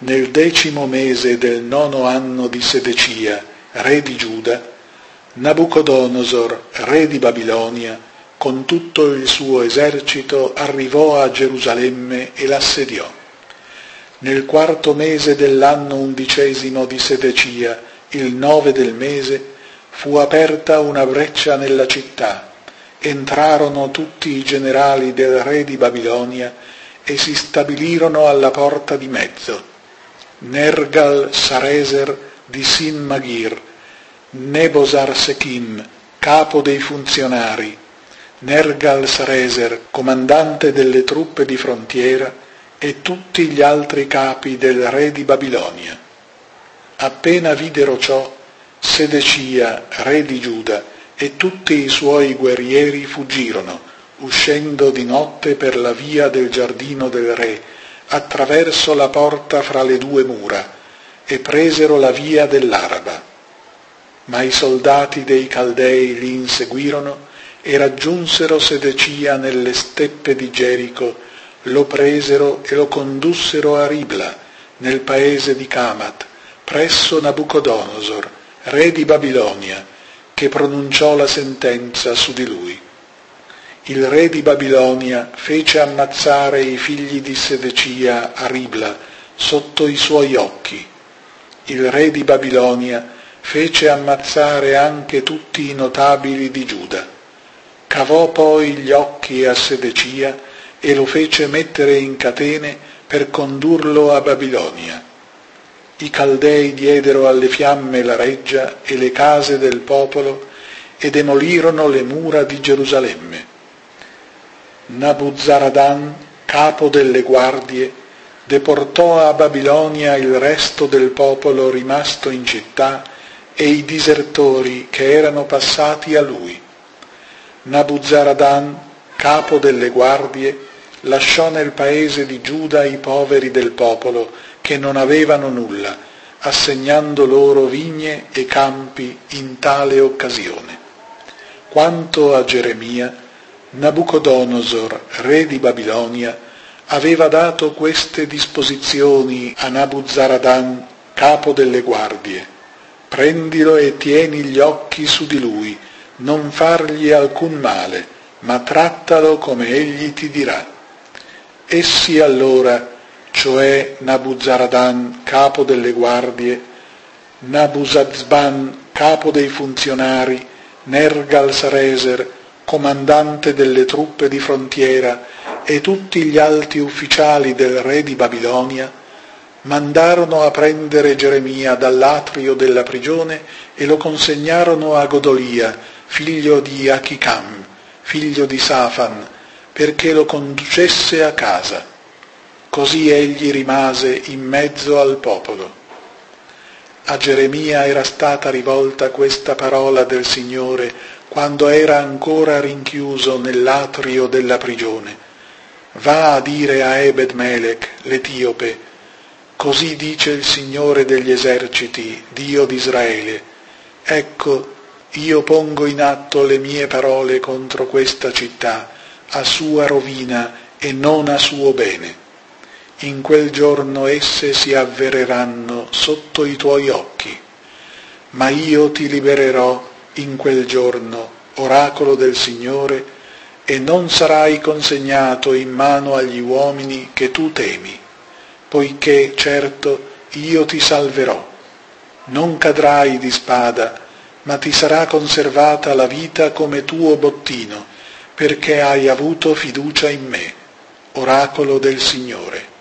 Nel 10° mese del 9° anno di Sedecia, re di Giuda, Nabucodonosor, re di Babilonia, con tutto il suo esercito arrivò a Gerusalemme e l'assediò. Nel 4° mese dell'anno 11° di Sedecia, il 9 del mese, fu aperta una breccia nella città. Entrarono tutti i generali del re di Babilonia e si stabilirono alla porta di mezzo. Nergal-Sareser di Sin-Magir, Nebosar-Sechim, capo dei funzionari, Nergal-Sareser, comandante delle truppe di frontiera, e tutti gli altri capi del re di Babilonia. Appena videro ciò, Sedecia, re di Giuda, e tutti i suoi guerrieri fuggirono, uscendo di notte per la via del giardino del re, attraverso la porta fra le 2 mura, e presero la via dell'Araba. Ma i soldati dei Caldei li inseguirono e raggiunsero Sedecia nelle steppe di Gerico, lo presero e lo condussero a Ribla, nel paese di Camat, presso Nabucodonosor, re di Babilonia, che pronunciò la sentenza su di lui. Il re di Babilonia fece ammazzare i figli di Sedecia a Ribla, sotto i suoi occhi. Il re di Babilonia fece ammazzare anche tutti i notabili di Giuda. Cavò poi gli occhi a Sedecia e lo fece mettere in catene per condurlo a Babilonia. I Caldei diedero alle fiamme la reggia e le case del popolo e demolirono le mura di Gerusalemme. Nabuzaradan, capo delle guardie, deportò a Babilonia il resto del popolo rimasto in città e i disertori che erano passati a lui. Nabuzaradan, capo delle guardie, lasciò nel paese di Giuda i poveri del popolo che non avevano nulla, assegnando loro vigne e campi in tale occasione. Quanto a Geremia, Nabucodonosor, re di Babilonia, aveva dato queste disposizioni a Nabuzaradan, capo delle guardie: prendilo e tieni gli occhi su di lui, non fargli alcun male, ma trattalo come egli ti dirà. Essi allora, cioè Nabuzaradan, capo delle guardie, Nabuzazban, capo dei funzionari, Nergal-Sareser, comandante delle truppe di frontiera, e tutti gli alti ufficiali del re di Babilonia, mandarono a prendere Geremia dall'atrio della prigione e lo consegnarono a Godolia, figlio di Achicam, figlio di Safan, perché lo conducesse a casa. Così egli rimase in mezzo al popolo. A Geremia era stata rivolta questa parola del Signore quando era ancora rinchiuso nell'atrio della prigione: va a dire a Ebed-Melech, l'Etiope: così dice il Signore degli eserciti, Dio di Israele: ecco, io pongo in atto le mie parole contro questa città, a sua rovina e non a suo bene. In quel giorno esse si avvereranno sotto i tuoi occhi, ma io ti libererò in quel giorno, oracolo del Signore, e non sarai consegnato in mano agli uomini che tu temi, poiché certo io ti salverò. Non cadrai di spada, ma ti sarà conservata la vita come tuo bottino, perché hai avuto fiducia in me, oracolo del Signore.